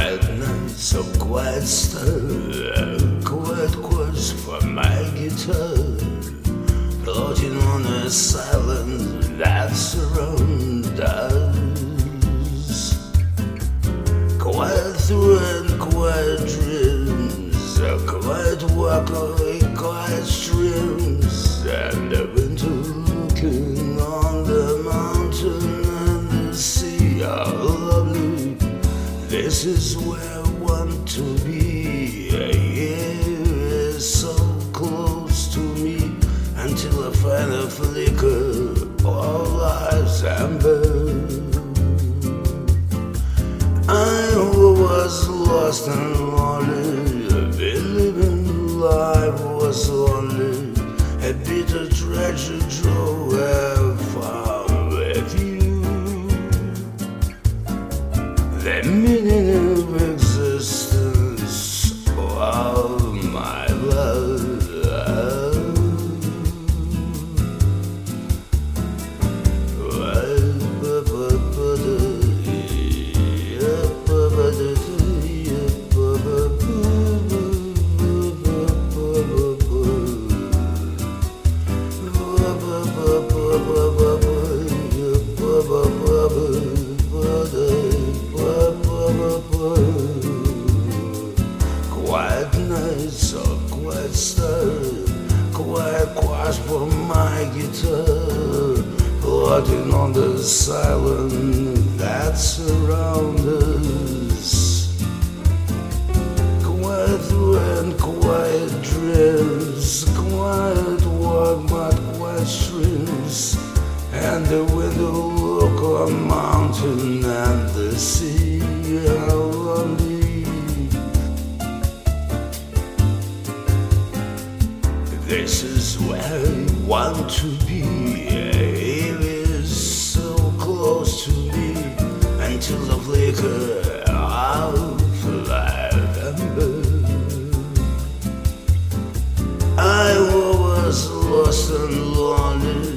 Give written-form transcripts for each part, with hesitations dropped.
Quiet nights of quiet stir, quiet chords from my guitar, floating on a silence that surrounds us. Quiet through and quiet dreams, a quiet walk away, quiet streams, and the winter looking on the mountain and the sea are lovely. This is where I want to be. Here is so close to me until I find a flicker of life's ember. I was lost and lonely, believing life was only a bitter treasure trove I found with you. The meaning of existence of my love. Quiet nights of quiet stir, quiet chords for my guitar, floating on the silence that surrounds us. Quiet through and quiet dreams, quiet walk but quiet streams, and the window look on mountain and the sea are lonely. This is where I want to be. It is so close to me until the flicker of November. I was lost and lonely.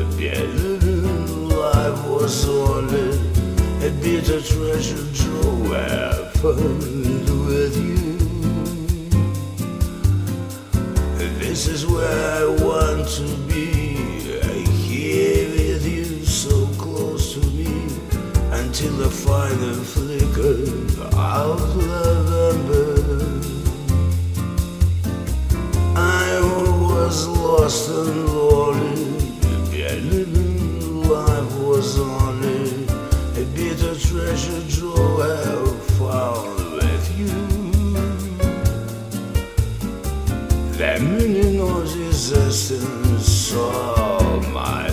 Life was only a bitter treasure trove I found with you. This is where I want to be, here with you, so close to me, until I find a flicker of November. I was lost and lonely, life was only a bitter treasure trove I found with you. The meaning of existence of my